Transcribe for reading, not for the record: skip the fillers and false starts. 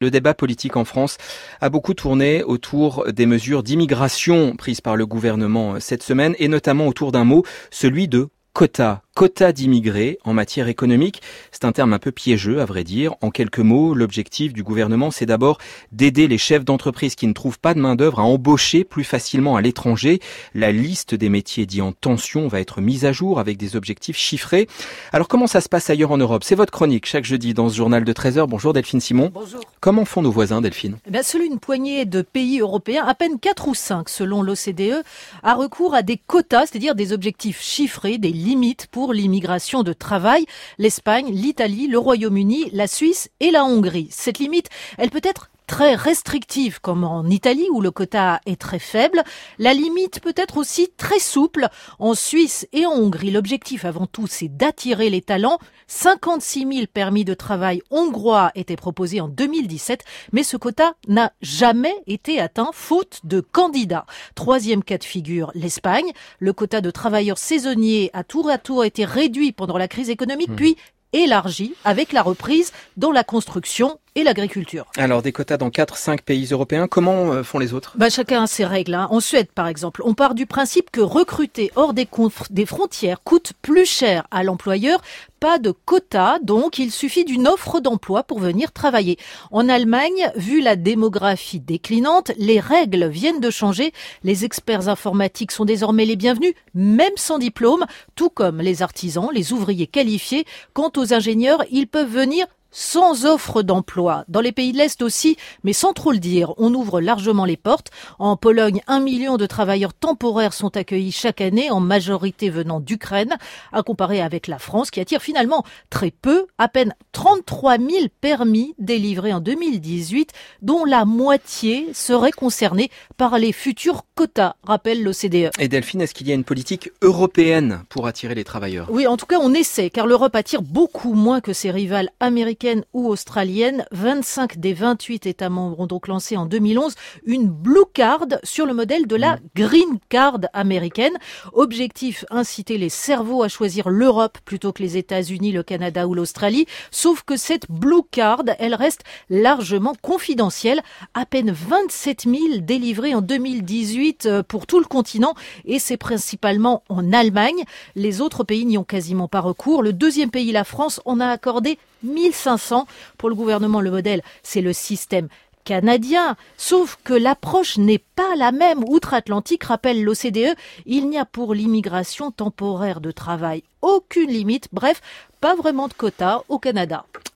Le débat politique en France a beaucoup tourné autour des mesures d'immigration prises par le gouvernement cette semaine et notamment autour d'un mot, celui de quota. Quota d'immigrés en matière économique, c'est un terme un peu piégeux à vrai dire. En quelques mots, l'objectif du gouvernement, c'est d'abord d'aider les chefs d'entreprise qui ne trouvent pas de main-d'œuvre à embaucher plus facilement à l'étranger. La liste des métiers dits en tension va être mise à jour avec des objectifs chiffrés. Alors comment ça se passe ailleurs en Europe? C'est votre chronique chaque jeudi dans ce journal de 13h. Bonjour Delphine Simon. Bonjour. Comment font nos voisins, Delphine? Seule une poignée de pays européens, à peine 4 ou 5 selon l'OCDE, a recours à des quotas, c'est-à-dire des objectifs chiffrés, des limites pour l'immigration de travail. L'Espagne, l'Italie, le Royaume-Uni, la Suisse et la Hongrie. Cette limite, elle peut être très restrictive, comme en Italie où le quota est très faible. La limite peut être aussi très souple. En Suisse et en Hongrie, l'objectif avant tout, c'est d'attirer les talents. 56 000 permis de travail hongrois étaient proposés en 2017, mais ce quota n'a jamais été atteint, faute de candidats. Troisième cas de figure, l'Espagne. Le quota de travailleurs saisonniers a tour à tour été réduit pendant la crise économique, puis élargi avec la reprise dans la construction et l'agriculture. Alors, des quotas dans 4-5 pays européens, comment font les autres? Chacun a ses règles. En Suède, par exemple, on part du principe que recruter hors des frontières coûte plus cher à l'employeur. Pas de quota, donc il suffit d'une offre d'emploi pour venir travailler. En Allemagne, vu la démographie déclinante, les règles viennent de changer. Les experts informatiques sont désormais les bienvenus, même sans diplôme, tout comme les artisans, les ouvriers qualifiés. Quant aux ingénieurs, ils peuvent venir sans offre d'emploi. Dans les pays de l'Est aussi, mais sans trop le dire, on ouvre largement les portes. En Pologne, 1 million de travailleurs temporaires sont accueillis chaque année, en majorité venant d'Ukraine, à comparer avec la France, qui attire finalement très peu, à peine 33 000 permis délivrés en 2018, dont la moitié serait concernée par les futurs quotas, rappelle l'OCDE. Et Delphine, est-ce qu'il y a une politique européenne pour attirer les travailleurs? Oui, en tout cas, on essaie, car l'Europe attire beaucoup moins que ses rivales américaines ou australienne. 25 des 28 États membres ont donc lancé en 2011 une Blue Card sur le modèle de la Green Card américaine. Objectif, inciter les cerveaux à choisir l'Europe plutôt que les États-Unis, le Canada ou l'Australie. Sauf que cette Blue Card, elle reste largement confidentielle. À peine 27 000 délivrés en 2018 pour tout le continent et c'est principalement en Allemagne. Les autres pays n'y ont quasiment pas recours. Le deuxième pays, la France, en a accordé 1500. Pour le gouvernement, le modèle, c'est le système canadien. Sauf que l'approche n'est pas la même outre-Atlantique, rappelle l'OCDE. Il n'y a pour l'immigration temporaire de travail aucune limite. Bref, pas vraiment de quota au Canada.